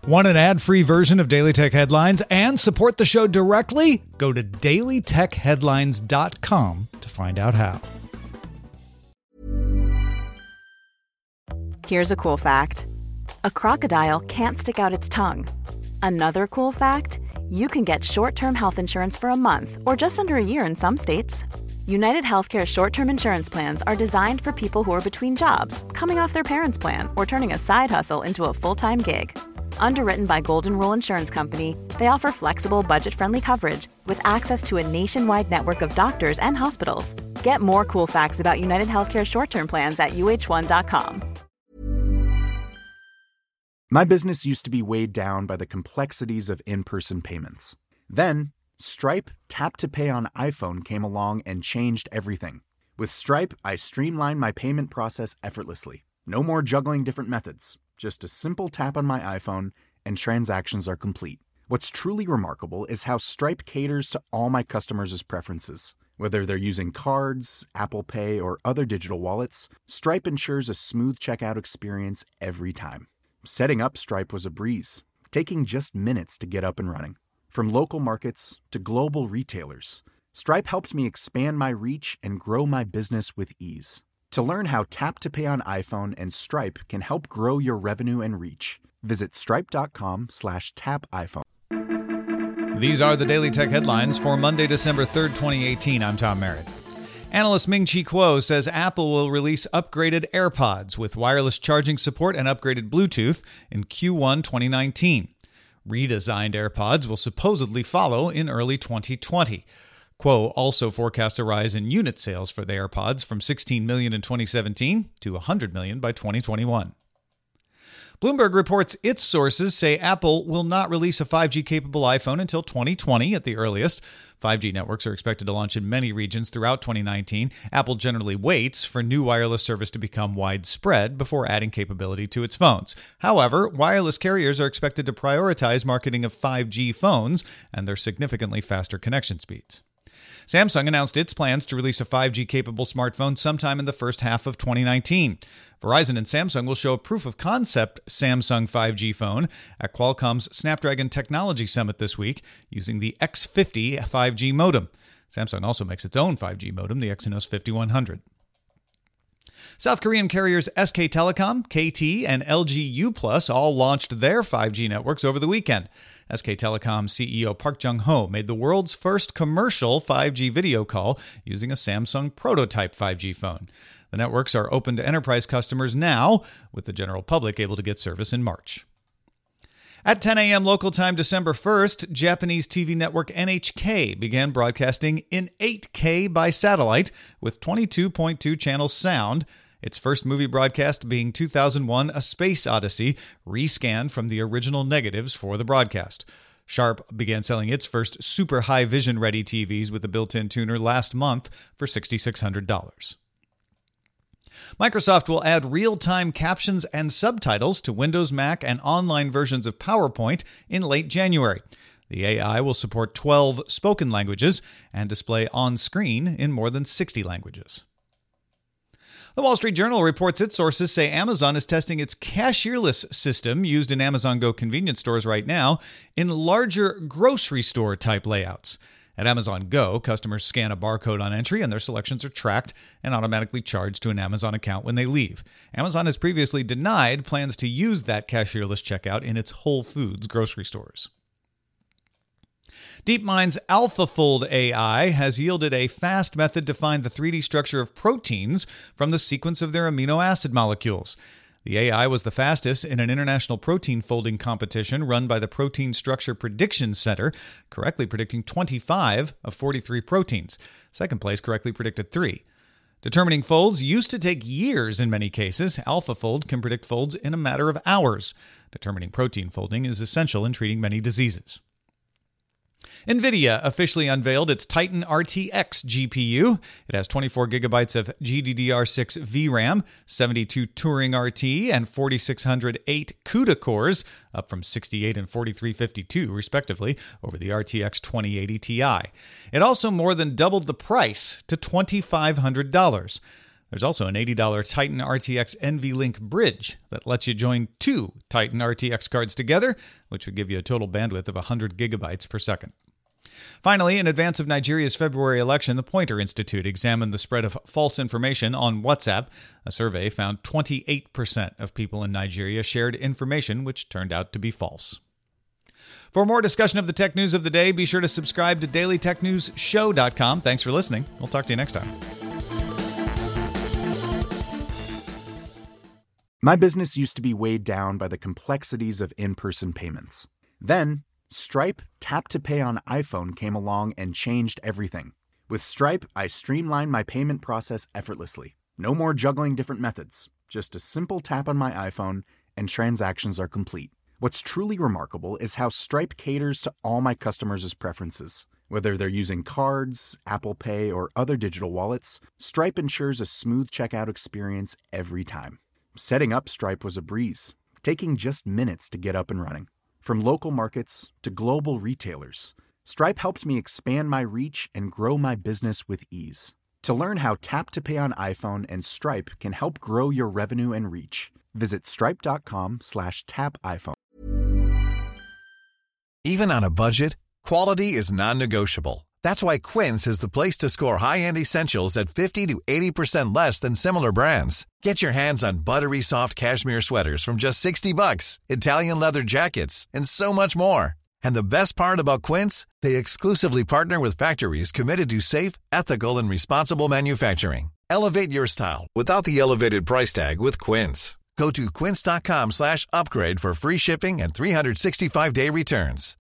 Want an ad-free version of Daily Tech Headlines and support the show directly? Go to dailytechheadlines.com to find out how. Here's a cool fact. A crocodile can't stick out its tongue. Another cool fact, you can get short-term health insurance for a month or just under a year in some states. United Healthcare short-term insurance plans are designed for people who are between jobs, coming off their parents' plan, or turning a side hustle into a full-time gig. Underwritten by Golden Rule Insurance Company, they offer flexible, budget-friendly coverage with access to a nationwide network of doctors and hospitals. Get more cool facts about United Healthcare short-term plans at uh1.com. My business used to be weighed down by the complexities of in-person payments. Then, Stripe Tap to Pay on iPhone came along and changed everything. With Stripe, I streamlined my payment process effortlessly. No more juggling different methods. Just a simple tap on my iPhone and transactions are complete. What's truly remarkable is how Stripe caters to all my customers' preferences. Whether they're using cards, Apple Pay, or other digital wallets, Stripe ensures a smooth checkout experience every time. Setting up Stripe was a breeze, taking just minutes to get up and running. From local markets to global retailers, Stripe helped me expand my reach and grow my business with ease. To learn how Tap to Pay on iPhone and Stripe can help grow your revenue and reach, visit stripe.com/tapiphone. These are the Daily Tech Headlines for Monday, December 3rd, 2018. I'm Tom Merritt. Analyst Ming-Chi Kuo says Apple will release upgraded AirPods with wireless charging support and upgraded Bluetooth in Q1 2019. Redesigned AirPods will supposedly follow in early 2020. Kuo also forecasts a rise in unit sales for the AirPods from 16 million in 2017 to 100 million by 2021. Bloomberg reports its sources say Apple will not release a 5G-capable iPhone until 2020 at the earliest. 5G networks are expected to launch in many regions throughout 2019. Apple generally waits for new wireless service to become widespread before adding capability to its phones. However, wireless carriers are expected to prioritize marketing of 5G phones and their significantly faster connection speeds. Samsung announced its plans to release a 5G-capable smartphone sometime in the first half of 2019. Verizon and Samsung will show a proof-of-concept Samsung 5G phone at Qualcomm's Snapdragon Technology Summit this week using the X50 5G modem. Samsung also makes its own 5G modem, the Exynos 5100. South Korean carriers SK Telecom, KT, and LG U+ all launched their 5G networks over the weekend. SK Telecom CEO Park Jung-ho made the world's first commercial 5G video call using a Samsung prototype 5G phone. The networks are open to enterprise customers now, with the general public able to get service in March. At 10 a.m. local time December 1st, Japanese TV network NHK began broadcasting in 8K by satellite with 22.2 channels sound. Its first movie broadcast being 2001: A Space Odyssey, rescanned from the original negatives for the broadcast. Sharp began selling its first super high vision ready TVs with a built-in tuner last month for $6,600. Microsoft will add real-time captions and subtitles to Windows, Mac, and online versions of PowerPoint in late January. The AI will support 12 spoken languages and display on-screen in more than 60 languages. The Wall Street Journal reports its sources say Amazon is testing its cashierless system used in Amazon Go convenience stores right now in larger grocery store type layouts. At Amazon Go, customers scan a barcode on entry and their selections are tracked and automatically charged to an Amazon account when they leave. Amazon has previously denied plans to use that cashierless checkout in its Whole Foods grocery stores. DeepMind's AlphaFold AI has yielded a fast method to find the 3D structure of proteins from the sequence of their amino acid molecules. The AI was the fastest in an international protein folding competition run by the Protein Structure Prediction Center, correctly predicting 25 of 43 proteins. Second place correctly predicted 3. Determining folds used to take years in many cases. AlphaFold can predict folds in a matter of hours. Determining protein folding is essential in treating many diseases. NVIDIA officially unveiled its Titan RTX GPU. It has 24 gigabytes of GDDR6 VRAM, 72 Turing RT, and 4608 CUDA cores, up from 68 and 4352, respectively, over the RTX 2080 Ti. It also more than doubled the price to $2,500. There's also an $80 Titan RTX NVLink bridge that lets you join 2 Titan RTX cards together, which would give you a total bandwidth of 100 gigabytes per second. Finally, in advance of Nigeria's February election, the Poynter Institute examined the spread of false information on WhatsApp. A survey found 28% of people in Nigeria shared information which turned out to be false. For more discussion of the tech news of the day, be sure to subscribe to dailytechnewsshow.com. Thanks for listening. We'll talk to you next time. My business used to be weighed down by the complexities of in-person payments. Then, Stripe Tap to Pay on iPhone came along and changed everything. With Stripe, I streamlined my payment process effortlessly. No more juggling different methods. Just a simple tap on my iPhone and transactions are complete. What's truly remarkable is how Stripe caters to all my customers' preferences. Whether they're using cards, Apple Pay, or other digital wallets, Stripe ensures a smooth checkout experience every time. Setting up Stripe was a breeze, taking just minutes to get up and running. From local markets to global retailers, Stripe helped me expand my reach and grow my business with ease. To learn how Tap to Pay on iPhone and Stripe can help grow your revenue and reach, visit stripe.com/tapiphone. Even on a budget, quality is non-negotiable. That's why Quince is the place to score high-end essentials at 50 to 80% less than similar brands. Get your hands on buttery soft cashmere sweaters from just $60, Italian leather jackets, and so much more. And the best part about Quince, they exclusively partner with factories committed to safe, ethical, and responsible manufacturing. Elevate your style without the elevated price tag with Quince. Go to quince.com/upgrade for free shipping and 365-day returns.